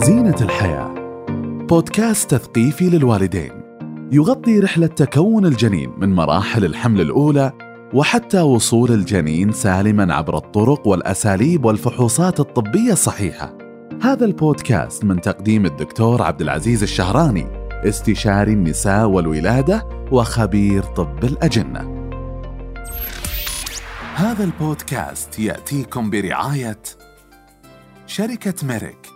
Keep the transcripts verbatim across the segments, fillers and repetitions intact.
زينة الحياة، بودكاست تثقيفي للوالدين يغطي رحلة تكون الجنين من مراحل الحمل الأولى وحتى وصول الجنين سالماً عبر الطرق والأساليب والفحوصات الطبية الصحيحة. هذا البودكاست من تقديم الدكتور عبد العزيز الشهراني، استشاري النساء والولادة وخبير طب الأجنة. هذا البودكاست يأتيكم برعاية شركة ميريك،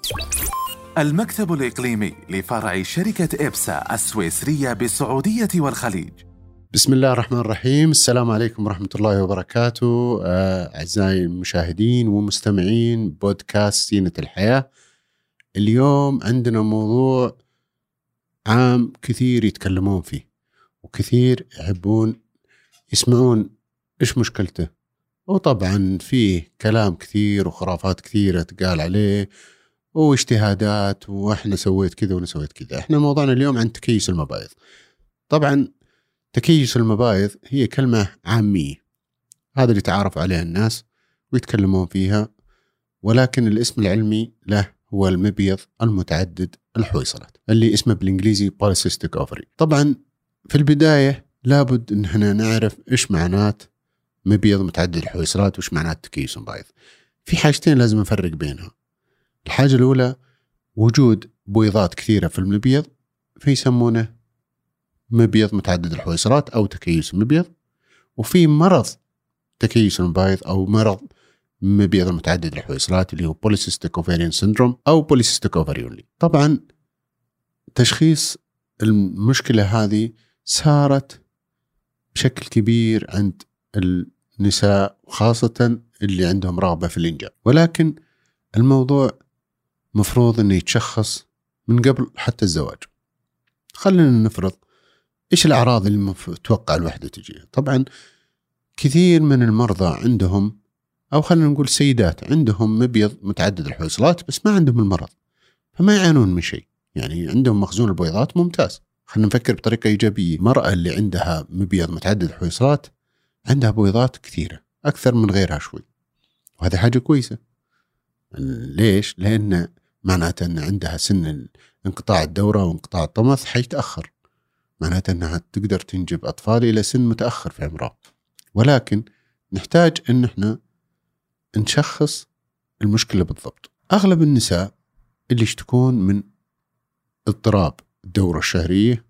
المكتب الإقليمي لفرع شركة إبسا السويسرية بالسعودية والخليج. بسم الله الرحمن الرحيم. السلام عليكم ورحمة الله وبركاته. أعزائي المشاهدين ومستمعين بودكاست زينة الحياة، اليوم عندنا موضوع عام كثير يتكلمون فيه وكثير يحبون يسمعون إيش مشكلته، وطبعا فيه كلام كثير وخرافات كثيرة تقال عليه واجتهادات وإحنا سويت كذا ونسويت كذا. إحنا موضوعنا اليوم عن تكيس المبايض. طبعا تكيس المبايض هي كلمة عامية، هذا اللي تعارف عليها الناس ويتكلمون فيها، ولكن الاسم العلمي له هو المبيض المتعدد الحويصلات اللي اسمه بالإنجليزي polycystic ovary. طبعا في البداية لابد إن احنا نعرف إيش معنات مبيض متعدد الحويصلات وإيش معنات تكيس المبايض. في حاجتين لازم نفرق بينها. الحاجة الأولى وجود بويضات كثيرة في المبيض فيسمونه مبيض متعدد الحويصلات أو تكيس المبيض، وفي مرض تكيس المبايض أو مرض مبيض متعدد الحويصلات اللي هو polycystic ovarian syndrome أو polycystic ovary. طبعا تشخيص المشكلة هذه صارت بشكل كبير عند النساء وخاصة اللي عندهم رغبة في الإنجاب، ولكن الموضوع مفروض أنه يتشخص من قبل حتى الزواج. خلينا نفرض إيش الأعراض اللي متوقع الوحدة تجيها. طبعا كثير من المرضى عندهم، أو خلينا نقول سيدات عندهم مبيض متعدد الحويصلات بس ما عندهم المرض، فما يعانون من شيء، يعني عندهم مخزون البويضات ممتاز. خلينا نفكر بطريقة إيجابية. المرأة اللي عندها مبيض متعدد الحويصلات عندها بويضات كثيرة أكثر من غيرها شوي، وهذا حاجة كويسة. ليش؟ لأن معناته أن عندها سن انقطاع الدورة وانقطاع الطمث حيتأخر، معناته أنها تقدر تنجب أطفال إلى سن متأخر في عمرها. ولكن نحتاج أن احنا نشخص المشكلة بالضبط. أغلب النساء اللي يشتكون من اضطراب الدورة الشهرية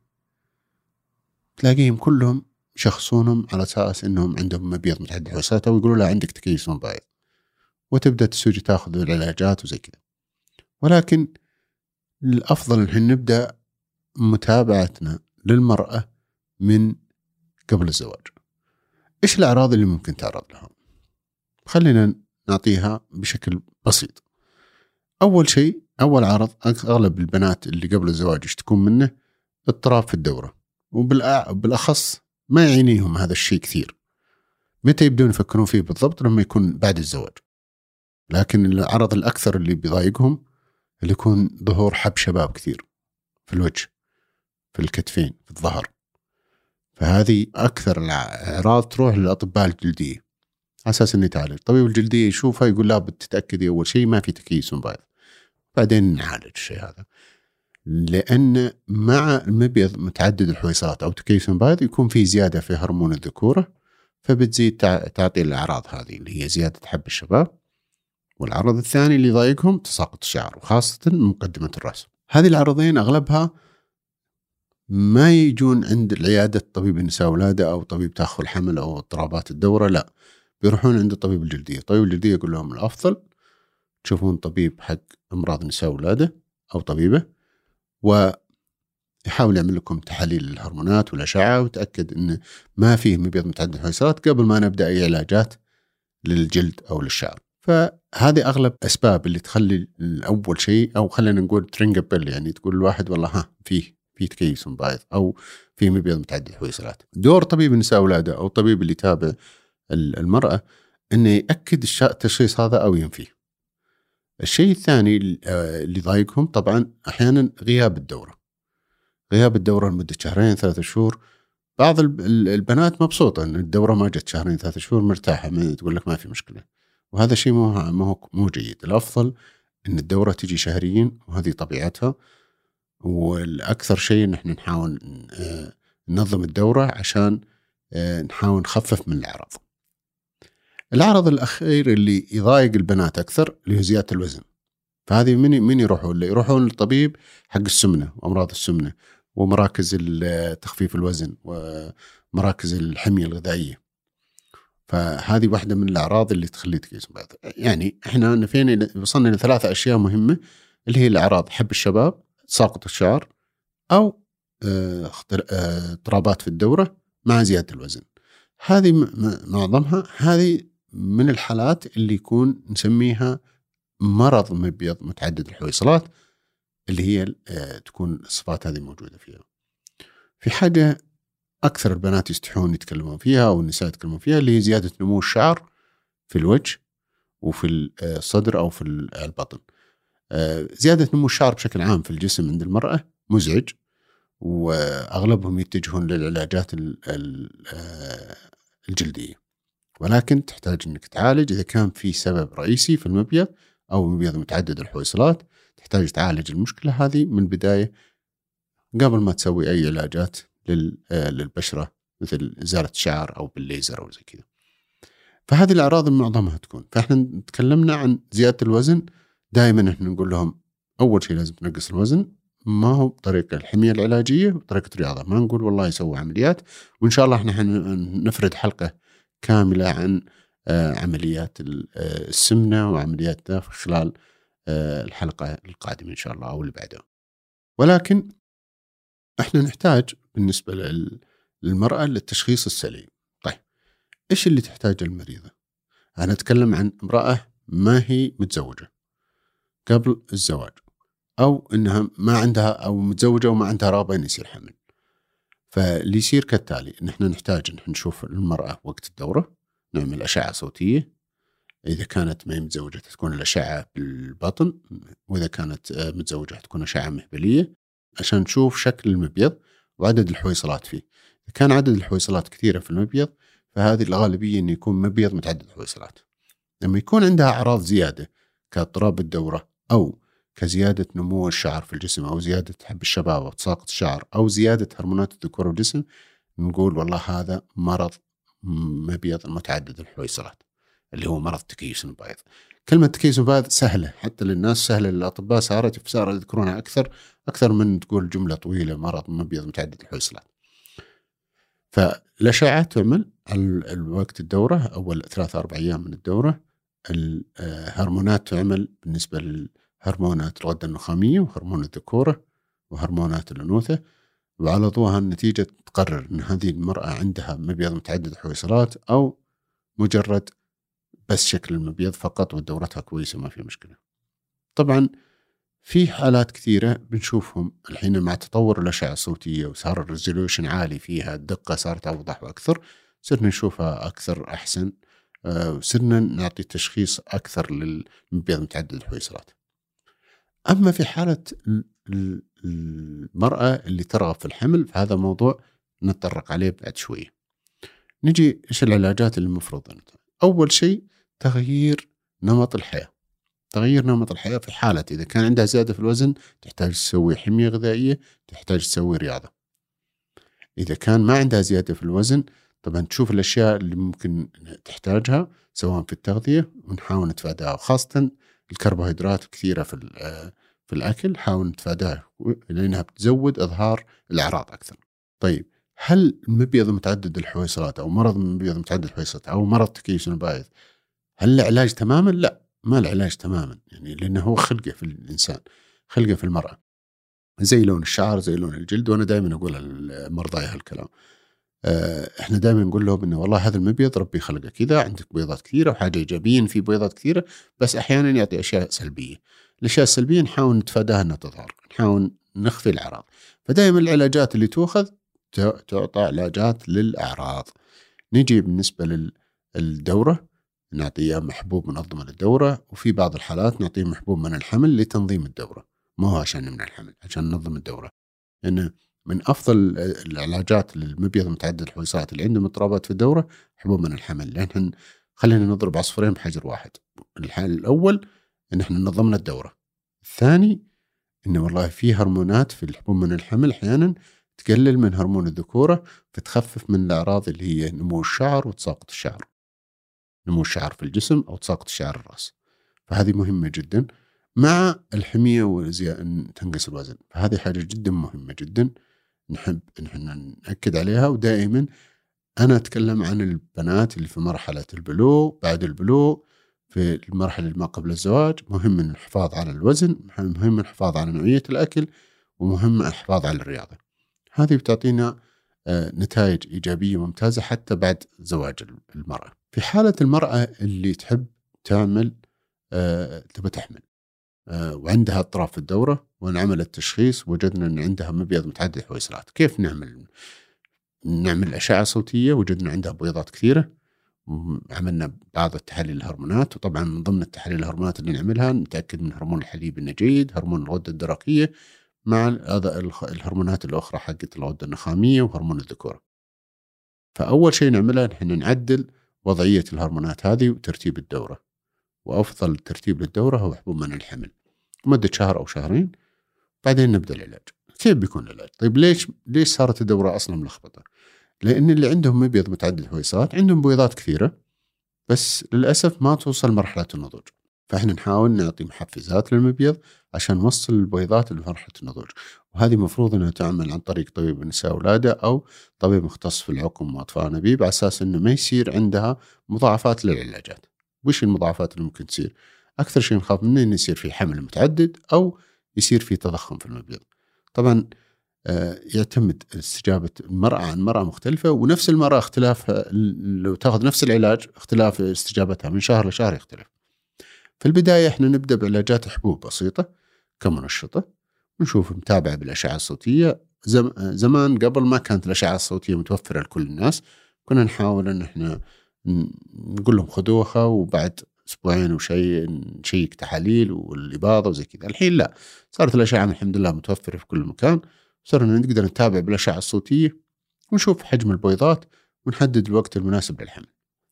تلاقيهم كلهم شخصونهم على أساس أنهم عندهم مبيض متعدد الحويصلات، أو يقولوا لا عندك تكيس مبايض، وتبدأ تسوي تأخذ العلاجات وزي كذا. ولكن الأفضل أن نبدأ متابعتنا للمرأة من قبل الزواج. إيش الأعراض اللي ممكن تعرض لها؟ خلينا نعطيها بشكل بسيط. أول شيء، أول عرض أغلب البنات اللي قبل الزواج يشتكون منه اضطراب في الدورة، وبالأخص ما يعينيهم هذا الشيء كثير. متى يبدون يفكرون فيه بالضبط؟ لما يكون بعد الزواج. لكن العرض الأكثر اللي بيضايقهم اللي يكون ظهور حب شباب كثير في الوجه، في الكتفين، في الظهر. فهذه أكثر الأعراض تروح للأطباء الجلدية أساس أن يتعالج. طبيب الجلدية يشوفها يقول لا بتتأكدي أول شيء ما في تكيس مبايض، بعدين نعالج الشيء هذا. لأن مع المبيض متعدد الحويصلات أو تكيس مبايض يكون في زيادة في هرمون الذكورة، فبتزيد تعطي الأعراض هذه اللي هي زيادة حب الشباب. والعرض الثاني اللي يضايقهم تساقط الشعر، وخاصة مقدمة الرأس. هذه العرضين أغلبها ما يجون عند العيادة طبيب النساء والولادة أو طبيب تأخر الحمل أو اضطرابات الدورة، لا، بيروحون عند طبيب الجلدية. طبيب الجلدية يقول لهم الأفضل تشوفون طبيب حق أمراض النساء والولادة أو طبيبة، ويحاول يعمل لكم تحاليل الهرمونات والأشعة وتأكد إن ما فيه مبيض متعدد الحويصلات قبل ما نبدأ أي علاجات للجلد أو للشعر. فهذه أغلب أسباب اللي تخلي أول شيء، أو خلينا نقول ترينجبل، يعني تقول الواحد والله ها فيه في تكيس مبايض أو في مبيض متعدد الحويصلات. دور طبيب النساء والولادة أو طبيب اللي يتابع المرأة إنه يأكد التشخيص هذا أو ينفيه. الشيء الثاني اللي ضايقهم طبعا أحيانا غياب الدورة. غياب الدورة لمدة شهرين ثلاثة شهور. بعض البنات مبسوطة إن الدورة ما جت شهرين ثلاثة شهور مرتاحة، تقول لك ما في مشكلة، وهذا شيء مو مو مو جيد. الأفضل إن الدورة تجي شهريا وهذه طبيعتها. والأكثر شيء نحن نحاول ننظم الدورة عشان نحاول نخفف من الأعراض. العرض الأخير اللي يضايق البنات أكثر اللي هو زيادة الوزن. فهذه من من يروحون اللي يروحون للطبيب حق السمنة وأمراض السمنة ومراكز تخفيف الوزن ومراكز الحمية الغذائية. فهذه واحدة من الأعراض اللي تخلي تكيس بعض. يعني إحنا نفين وصلنا لثلاثة أشياء مهمة اللي هي الأعراض حب الشباب، ساقط الشعر، أو اضطرابات في الدورة مع زيادة الوزن. هذه معظمها هذه من الحالات اللي يكون نسميها مرض مبيض متعدد الحويصلات، اللي هي تكون الصفات هذه موجودة فيها. في حاجة أكثر البنات يستحون يتكلمون فيها والنساء يتكلمون فيها اللي هي زيادة نمو الشعر في الوجه وفي الصدر أو في البطن. زيادة نمو الشعر بشكل عام في الجسم عند المرأة مزعج، وأغلبهم يتجهون للعلاجات الجلدية، ولكن تحتاج أنك تعالج. إذا كان في سبب رئيسي في المبيض أو مبيض متعدد الحويصلات تحتاج تعالج المشكلة هذه من البداية قبل ما تسوي أي علاجات للبشرة مثل إزالة الشعر أو بالليزر أو زي كذا. فهذه الأعراض معظمها تكون. فإحنا تكلمنا عن زيادة الوزن، دائما إحنا نقول لهم أول شيء لازم تنقص الوزن، ما هو بطريقة الحمية العلاجية، بطريقة الرياضة. ما نقول والله يسوي عمليات، وإن شاء الله إحنا نفرد حلقة كاملة عن عمليات السمنة وعمليات في خلال الحلقة القادمة إن شاء الله أو اللي بعدها. ولكن إحنا نحتاج بالنسبة للمرأة للتشخيص السليم. طيب إيش اللي تحتاج المريضة؟ أنا أتكلم عن امرأة ما هي متزوجة قبل الزواج، أو إنها ما عندها أو متزوجة وما عندها رغبة إن يصير حمل. فاللي يصير كالتالي إن إحنا نحتاج إن نشوف المرأة وقت الدورة، نعمل أشعة صوتية. إذا كانت ما هي متزوجة تكون الأشعة بالبطن، وإذا كانت متزوجة تكون أشعة مهبلية عشان نشوف شكل المبيض وعدد الحويصلات فيه. إذا كان عدد الحويصلات كثيرة في المبيض فهذه الغالبية إنه يكون مبيض متعدد الحويصلات. لما يكون عندها أعراض زيادة كاضطراب الدورة أو كزيادة نمو الشعر في الجسم أو زيادة حب الشباب أو تساقط الشعر أو زيادة هرمونات الذكورة والجسم، نقول والله هذا مرض مبيض متعدد الحويصلات اللي هو مرض تكيس البيض. كلمة تكيس البيض سهلة حتى للناس، سهلة للأطباء، صارت صار يذكرونها أكثر أكثر من تقول جملة طويلة مرض مبيض متعدد الحويصلات. فالأشعة تعمل الوقت الدورة أول ثلاثة أربع أيام من الدورة. الهرمونات تعمل بالنسبة للهرمونات الغدة النخامية وهرمون الذكورة وهرمونات الأنوثة، وعلى ضوءها النتيجة تقرر أن هذه المرأة عندها مبيض متعدد الحويصلات أو مجرد بس شكل المبيض فقط ودورتها كويسة ما في مشكلة. طبعا في حالات كثيرة بنشوفهم الحين مع تطور الأشعة الصوتية وصار الريزولوشن عالي فيها، الدقة صارت أوضح وأكثر، صرنا نشوفها أكثر أحسن، صرنا نعطي تشخيص أكثر للمبيض متعدد الحويصلات. أما في حالة المرأة اللي ترغب في الحمل فهذا موضوع نتطرق عليه بعد شوية. نجي إيش العلاجات اللي المفروض أن أول شيء تغيير نمط الحياة. تغيير نمط الحياة في حالة إذا كان عندها زيادة في الوزن تحتاج تسوي حمية غذائية، تحتاج تسوي رياضة. إذا كان ما عندها زيادة في الوزن طبعا تشوف الأشياء اللي ممكن تحتاجها سواء في التغذية ونحاول نتفاداها، وخاصة الكربوهيدرات كثيرة في في الأكل حاول نتفاداها لأنها بتزود إظهار الأعراض أكثر. طيب هل المبيض متعدد الحويصلات أو مرض المبيض متعدد الحويصلات أو مرض تكيس البيض هل العلاج تماما؟ لا، ما العلاج تماما، يعني لأنه هو خلقه في الإنسان، خلقه في المرأة، زي لون الشعر زي لون الجلد. وأنا دائما أقول للمرضى هالكلام، احنا دائما نقول لهم انه والله هذا المبيض ربي خلقه كذا، عندك بيضات كثيره وحاجه ايجابيه في بيضات كثيره، بس احيانا يعطي اشياء سلبيه. الاشياء السلبيه نحاول نتفاداها انها تظهر، نحاول نخفي الاعراض. فدائما العلاجات اللي تؤخذ تعطى علاجات للاعراض. نجي بالنسبه للدوره نعطيه محبوب منظم للدوره، وفي بعض الحالات نعطيه محبوب من الحمل لتنظيم الدوره، ما هو عشان نمنع الحمل، عشان ننظم الدوره. لأنه من أفضل العلاجات للمبيض متعدد الحويصلات اللي عندهم اضطرابات في الدورة حبوب من الحمل، لأن خلينا نضرب عصفورين بحجر واحد. الحال الأول إن إحنا نظمنا الدورة، الثاني إنه والله في هرمونات في الحبوب من الحمل أحيانا تقلل من هرمون الذكورة، فتخفف من الأعراض اللي هي نمو الشعر وتساقط الشعر، نمو الشعر في الجسم أو تساقط الشعر الرأس. فهذه مهمة جدا مع الحمية وزيادة تنقص الوزن. فهذه حاجة جدا مهمة جدا نحب إن احنا نأكد عليها. ودائما أنا أتكلم عن البنات اللي في مرحلة البلوغ، بعد البلوغ، في المرحلة اللي ما قبل الزواج، مهم الحفاظ على الوزن، مهم الحفاظ على نوعية الأكل، ومهم الحفاظ على الرياضة. هذه بتعطينا نتائج إيجابية ممتازة حتى بعد زواج المرأة. في حالة المرأة اللي تحب تعمل تبى تحمل وعندها اضطراب في الدورة، ونعمل التشخيص وجدنا أن عندها مبيض متعدد الحويصلات، كيف نعمل؟ نعمل أشعة صوتية، وجدنا عندها بويضات كثيرة، عملنا بعض التحاليل الهرمونات. وطبعا من ضمن التحاليل الهرمونات اللي نعملها نتأكد من هرمون الحليب إنه جيد، هرمون الغدة الدرقية، مع الهرمونات الأخرى حقت الغدة النخامية وهرمون الذكورة. فأول شيء نعمله نحن نعدل وضعية الهرمونات هذه وترتيب الدورة، وأفضل ترتيب للدورة هو حبوب منع الحمل مدة شهر أو شهرين، بعدين نبدأ العلاج. كيف بيكون العلاج؟ طيب ليش ليش صارت الدورة أصلا ملخبطة؟ لأن اللي عندهم مبيض متعدد الحويصلات عندهم بويضات كثيرة، بس للأسف ما توصل مرحلة النضوج. فإحنا نحاول نعطي محفزات للمبيض عشان نوصل البويضات لمرحلة النضوج، وهذه مفروض أنها تعمل عن طريق طبيب النساء والولادة أو طبيب مختص في العقم وأطفال أنابيب، على أساس أنه ما يصير عندها مضاعفات للعلاجات. وش المضاعفات اللي ممكن تصير؟ أكثر شيء نخاف منه أنه يصير في حمل متعدد أو يصير في تضخم في المبيض. طبعا يعتمد استجابة المرأة عن مرأة مختلفة، ونفس المرأة اختلاف، لو تأخذ نفس العلاج اختلاف استجابتها من شهر لشهر يختلف. في البداية احنا نبدأ بعلاجات حبوب بسيطة كمنشطة، ونشوف متابعة بالأشعة الصوتية. زم زمان قبل ما كانت الأشعة الصوتية متوفرة لكل الناس، كنا نحاول أن احنا نقول لهم خذوها وبعد أسبوعين وشيء نشيك تحاليل والإباضة وزي كذا. الحين لا، صارت الأشعة الحمد لله متوفرة في كل مكان، صرنا نقدر نتابع بالأشعة الصوتية ونشوف حجم البويضات ونحدد الوقت المناسب للحمل.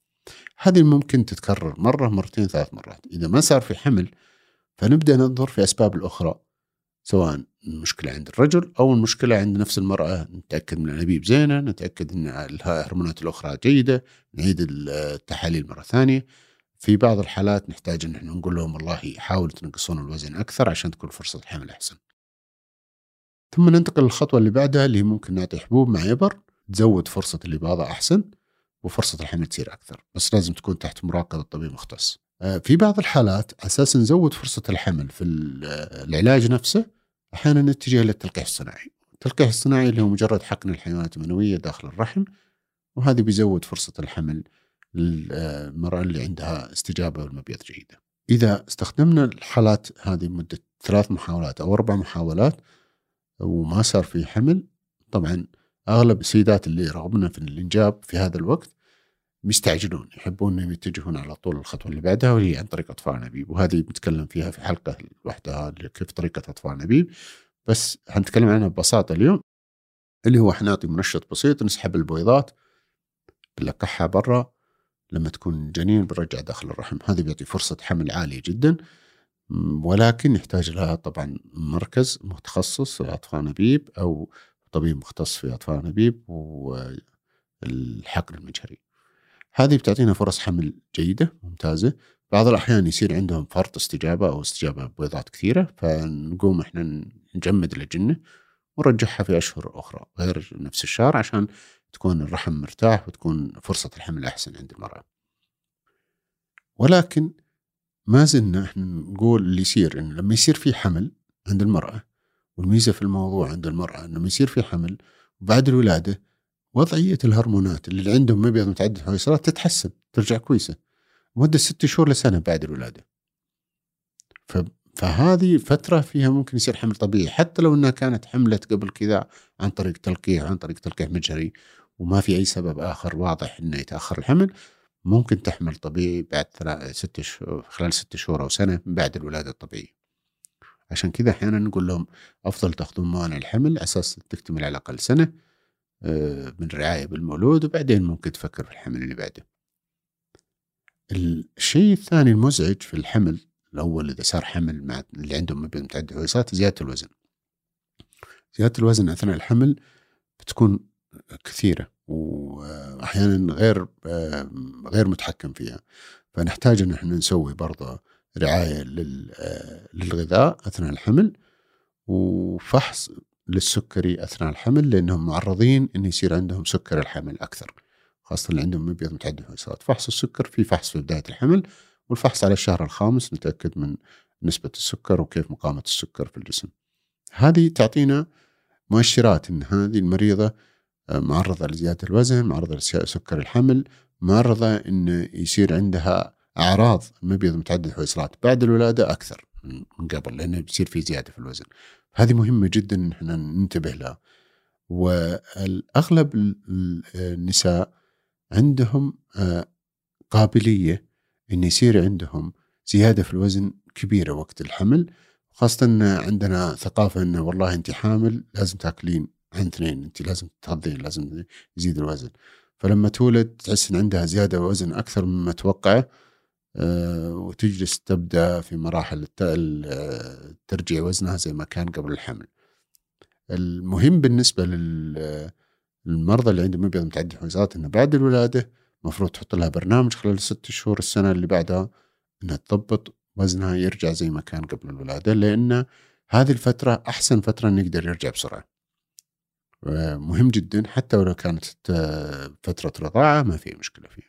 هذه ممكن تتكرر مرة مرتين ثلاث مرات. إذا ما صار في حمل فنبدأ ننظر في أسباب الأخرى، سواء المشكلة عند الرجل أو المشكلة عند نفس المرأة. نتأكد من الأنابيب زينة، نتأكد أن الهرمونات الأخرى جيدة، نعيد التحاليل مرة ثانية. في بعض الحالات نحتاج أن نقول لهم والله حاولوا تنقصون الوزن أكثر عشان تكون فرصة الحمل أحسن. ثم ننتقل للخطوة اللي بعدها، اللي ممكن نعطي حبوب مع إبر تزود فرصة الإباضة أحسن وفرصة الحمل تصير أكثر، بس لازم تكون تحت مراقبة طبيب مختص. في بعض الحالات أساسا نزود فرصة الحمل في العلاج نفسه، أحيانا نتجه للتلقيح الصناعي. التلقيح الصناعي اللي هو مجرد حقن الحيوانات المنوية داخل الرحم، وهذا بيزود فرصة الحمل للمرأة اللي عندها استجابة والمبيض جيدة. إذا استخدمنا الحالات هذه مدة ثلاث محاولات أو أربع محاولات وما صار في حمل، طبعا أغلب السيدات اللي رغبنا في الإنجاب في هذا الوقت مستعجلون، يحبون أن يتجهون على طول الخطوة اللي بعدها، وهي عن طريق أطفال أنابيب. وهذه بنتكلم فيها في حلقة لوحدها كيف طريقة أطفال أنابيب، بس هنتكلم عنها ببساطة اليوم. اللي هو حنعطي منشط بسيط نسحب البويضات بنلقحها برا، لما تكون جنين بنرجع داخل الرحم. هذه بيعطي فرصة حمل عالية جدا، ولكن يحتاج لها طبعا مركز متخصص في أطفال أنابيب أو طبيب مختص في أطفال أنابيب والحقن المجهري. هذه بتعطينا فرص حمل جيدة ممتازة. بعض الأحيان يصير عندهم فرط استجابة أو استجابة بويضات كثيرة، فنقوم إحنا نجمد الأجنة ونرجعها في أشهر أخرى غير نفس الشهر عشان تكون الرحم مرتاح وتكون فرصة الحمل أحسن عند المرأة. ولكن ما زلنا إحنا نقول اللي يصير إن لما يصير في حمل عند المرأة، والميزة في الموضوع عند المرأة إنه يصير في حمل وبعد الولادة وضعية الهرمونات اللي عندهم مبيض متعدد الحويصلات تتحسن، ترجع كويسة مدة ست شهور لسنة بعد الولادة. فهذه فترة فيها ممكن يصير حمل طبيعي، حتى لو أنها كانت حملت قبل كذا عن طريق تلقيح عن طريق تلقيح مجهري وما في أي سبب آخر واضح إنه يتأخر الحمل، ممكن تحمل طبيعي بعد ست شهور، خلال ست شهور أو سنة بعد الولادة الطبيعية. عشان كذا أحيانا نقول لهم أفضل تأخذون موانع الحمل أساس تكتمل على الأقل سنة من الرعاية بالمولود، وبعدين ممكن تفكر في الحمل اللي بعده. الشيء الثاني المزعج في الحمل الأول إذا صار حمل مع اللي عندهم مبيض متعدد الحويصلات زيادة الوزن. زيادة الوزن أثناء الحمل بتكون كثيرة وأحيانا غير غير متحكم فيها، فنحتاج أن احنا نسوي برضه رعاية للغذاء أثناء الحمل وفحص للسكري أثناء الحمل، لأنهم معرضين أن يصير عندهم سكر الحمل أكثر، خاصة اللي عندهم مبيض متعدد الحويصلات. فحص السكر في فحص في بداية الحمل، والفحص على الشهر الخامس نتأكد من نسبة السكر وكيف مقاومة السكر في الجسم. هذه تعطينا مؤشرات أن هذه المريضة معرضة لزيادة الوزن، معرضة لسكر الحمل، معرضة أن يصير عندها أعراض المبيض متعدد الحويصلات بعد الولادة أكثر من قبل، لأنه بيصير في زيادة في الوزن. هذه مهمة جدا أن احنا ننتبه لها. والأغلب النساء عندهم قابلية أن يصير عندهم زيادة في الوزن كبيرة وقت الحمل، خاصة أن عندنا ثقافة أنه والله أنت حامل لازم تأكلين عن اثنين، أنت لازم تتغذين، لازم يزيد الوزن. فلما تولد تحس أن عندها زيادة وزن أكثر مما توقعه، أه وتجلس تبدأ في مراحل ترجيع وزنها زي ما كان قبل الحمل. المهم بالنسبة للمرضى اللي عندهم مبيض متعدد الحويصلات أنه بعد الولادة مفروض تحط لها برنامج خلال ست شهور السنة اللي بعدها أنها تضبط وزنها يرجع زي ما كان قبل الولادة، لأن هذه الفترة أحسن فترة نقدر يرجع بسرعة. مهم جدا حتى ولو كانت فترة رضاعة ما في مشكلة فيها.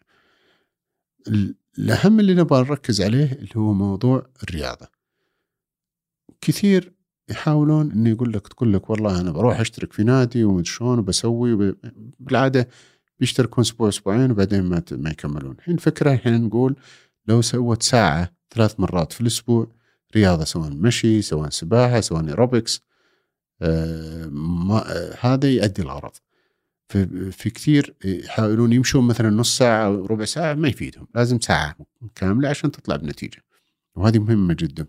الأهم اللي نبغى نركز عليه اللي هو موضوع الرياضة. كثير يحاولون إنه يقول لك تقول لك والله أنا بروح أشترك في نادي وشون وبسوي وب... بالعادة بيشتركون أسبوع أسبوعين وبعدين ما ما يكملون. الحين فكرة الحين نقول لو سوت ساعة ثلاث مرات في الأسبوع رياضة، سواء مشي سواء سباحة سواء إيروبكس، آه ما آه هذا يؤدي الغرض. في, في كثير يحاولون يمشون مثلا نص ساعة أو ربع ساعة، ما يفيدهم، لازم ساعة كاملة عشان تطلع بنتيجة، وهذه مهمة جدا.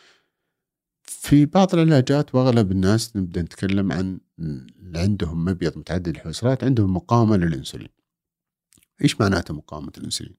في بعض العلاجات وأغلب الناس نبدأ نتكلم عن اللي عندهم مبيض متعدد الحويصلات عندهم مقاومة للإنسولين. إيش معناته مقاومة الإنسولين؟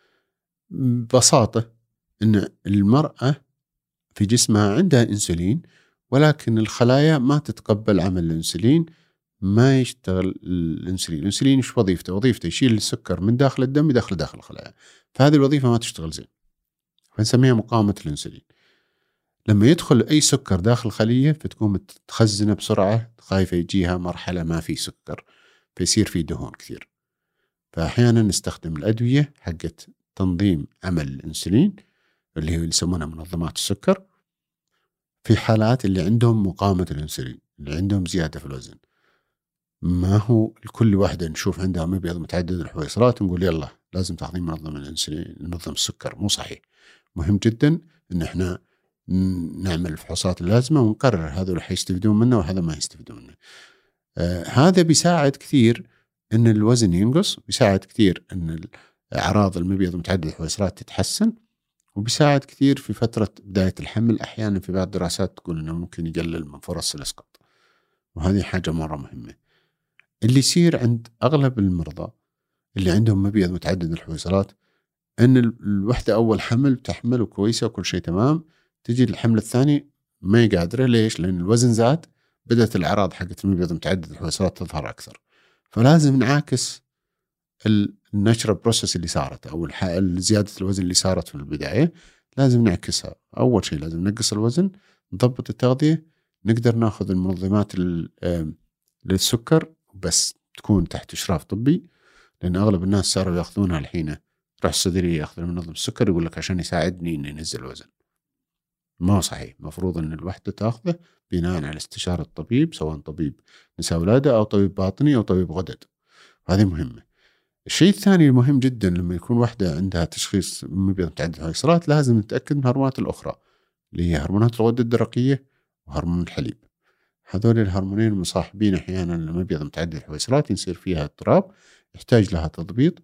ببساطة إن المرأة في جسمها عندها إنسولين، ولكن الخلايا ما تتقبل عمل الإنسولين، ما يشتغل الإنسولين. الإنسولين إيش وظيفته؟ وظيفته يشيل السكر من داخل الدم يدخل داخل الخلايا، فهذه الوظيفة ما تشتغل زين، فنسميها مقاومة الإنسولين. لما يدخل أي سكر داخل خلية فتكون تخزنه بسرعة، خايفة يجيها مرحلة ما في سكر فيصير في دهون كثير. فأحيانا نستخدم الأدوية حقت تنظيم عمل الإنسولين اللي هو يسمونها منظمات السكر في حالات اللي عندهم مقاومة الإنسولين، اللي عندهم زيادة في الوزن. ما هو لكل واحدة نشوف عندها مبيض متعدد الحويصلات نقول يلا لازم تاخذين منظم الإنسولين منظم السكر، مو صحيح. مهم جدا إن إحنا نعمل الفحوصات اللازمة ونقرر هذا اللي حيستفيدون منه وهذا ما يستفيدون منه. آه هذا بيساعد كثير إن الوزن ينقص، بيساعد كثير إن أعراض المبيض متعدد الحويصلات تتحسن، وبيساعد كثير في فترة بداية الحمل. أحيانا في بعض الدراسات تقول إنه ممكن يقلل من فرص الإسقاط، وهذه حاجة مرة مهمة. اللي يصير عند أغلب المرضى اللي عندهم مبيض متعدد الحويصلات إن الوحدة أول حمل تحمل وكويسة وكل شيء تمام، تجي الحمل الثاني ما يقادره. ليش؟ لأن الوزن زاد، بدأت الأعراض حقت المبيض متعدد الحويصلات تظهر أكثر. فلازم نعاكس النشر بروسس اللي صارت أو زيادة الوزن اللي صارت في البداية، لازم نعكسها. أول شيء لازم نقص الوزن، نضبط التغذية، نقدر ناخذ المنظمات للسكر بس تكون تحت إشراف طبي، لأن أغلب الناس صاروا يأخذونها الحين. راح الصدرية يأخذ المنظم السكر يقول لك عشان يساعدني إني أنزل الوزن. ما هو صحيح. مفروض أن الوحدة تأخذه بناء على استشارة الطبيب، سواء طبيب نساء ولادة أو طبيب باطني أو طبيب غدد. هذه مهمة. الشيء الثاني المهم جدا لما يكون وحدة عندها تشخيص مبيض متعدد الحويصلات لازم نتأكد من الهرمونات الأخرى اللي هي هرمونات الغدة الدرقية وهرمون الحليب. هذول الهرمونين المصاحبين أحيانا لمبيض متعدد الحويصلات يصير فيها اضطراب، يحتاج لها تضبيط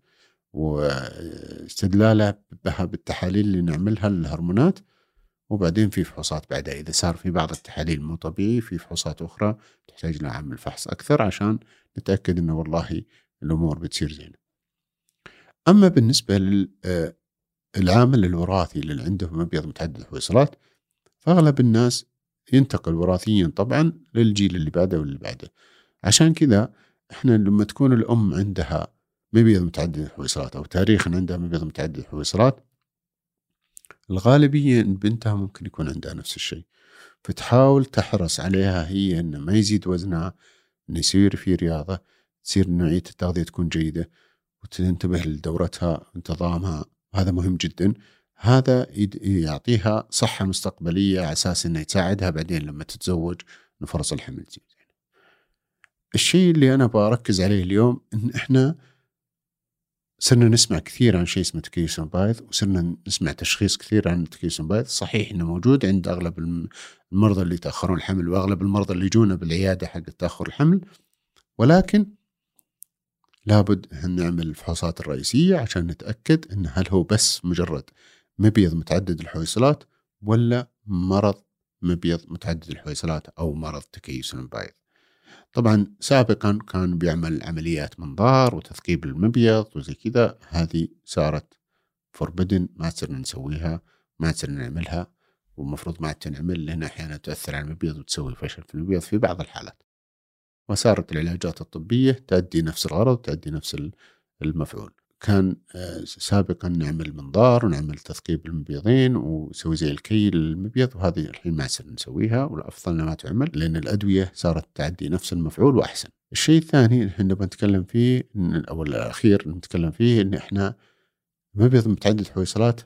واستدلالها بها بالتحاليل اللي نعملها للهرمونات، وبعدين في فحوصات بعدها. إذا صار في بعض التحاليل مو طبيعي في فحوصات أخرى تحتاج لها عمل فحص أكثر عشان نتأكد إنه والله الأمور بتصير زينة. أما بالنسبة العامل الوراثي اللي عنده مبيض متعدد الحويصلات، فأغلب الناس ينتقل وراثيا طبعا للجيل اللي بعده واللي بعده. عشان كذا احنا لما تكون الأم عندها مبيض متعدد الحويصلات أو تاريخ عندها مبيض متعدد الحويصلات، الغالبية إن بنتها ممكن يكون عندها نفس الشيء، فتحاول تحرص عليها هي إن ما يزيد وزنها، إن يصير في رياضة، تصير نوعية التغذية تكون جيدة، وتنتبه لدورتها انتظامها. هذا مهم جدا. هذا يعطيها صحة مستقبلية على أساس إنه يساعدها بعدين لما تتزوج إن فرص الحمل تزيد. الشيء اللي أنا بركز عليه اليوم إن إحنا صرنا نسمع كثير عن شيء اسمه تكيس البيض، وصرنا نسمع تشخيص كثير عن تكيس البيض. صحيح إنه موجود عند أغلب المرضى اللي تأخرون الحمل وأغلب المرضى اللي يجونا بالعيادة حق تأخر الحمل، ولكن لابد أن نعمل الفحوصات الرئيسية عشان نتأكد إن هل هو بس مجرد مبيض متعدد الحويصلات ولا مرض مبيض متعدد الحويصلات أو مرض تكيس البيض. طبعا سابقا كان بيعمل عمليات منظار وتثقيب المبيض وزي كذا، هذه صارت فربدن، ما صرنا نسويها، ما صرنا نعملها، ومفروض ما تنعمل لأنها أحيانا تؤثر على المبيض وتسوي فشل في المبيض في بعض الحالات. وصارت العلاجات الطبية تؤدي نفس الغرض، تؤدي نفس المفعول. كان سابقا نعمل منظار ونعمل تثقيب المبيضين ونسوي زي الكي للمبيض، وهذه الحين ما صرنا نسويها، والأفضل ما تعمل لأن الأدوية صارت تعدي نفس المفعول وأحسن. الشيء الثاني اللي احنا بنتكلم فيه أو الأخير نتكلم فيه إن احنا مبيض متعدد الحويصلات،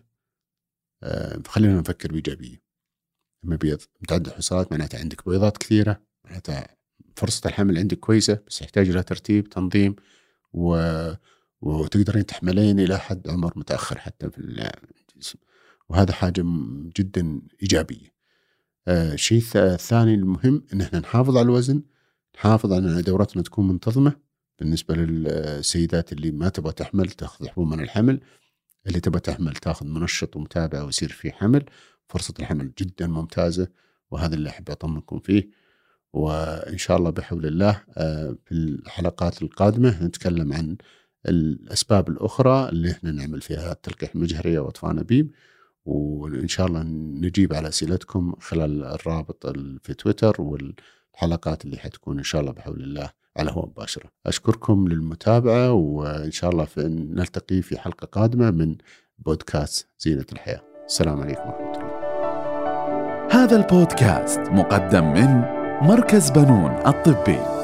آه خلينا نفكر بإيجابية. مبيض متعدد الحويصلات معناتها عندك بيضات كثيرة، معناتها فرصة الحمل عندك كويسة، بس يحتاج لها ترتيب تنظيم و... وتقدرين تحملين إلى حد عمر متأخر حتى في الجسم، وهذا حاجة جدا إيجابية. الشيء آه الثاني المهم إن احنا نحافظ على الوزن، نحافظ على أن دورتنا تكون منتظمة. بالنسبة للسيدات اللي ما تبغى تحمل تأخذ حبوب من الحمل، اللي تبغى تحمل تأخذ منشط ومتابعة ويصير في حمل. فرصة الحمل جدا ممتازة، وهذا اللي أحب أطمنكم فيه. وإن شاء الله بحول الله في الحلقات القادمة نتكلم عن الأسباب الأخرى اللي احنا نعمل فيها التلقيح المجهري وأطفال أنابيب، وإن شاء الله نجيب على أسئلتكم خلال الرابط في تويتر والحلقات اللي حتكون إن شاء الله بحول الله على هواء مباشرة. أشكركم للمتابعة، وإن شاء الله نلتقي في حلقة قادمة من بودكاست زينة الحياة. السلام عليكم ورحمة الله. هذا البودكاست مقدم من مركز بنون الطبي.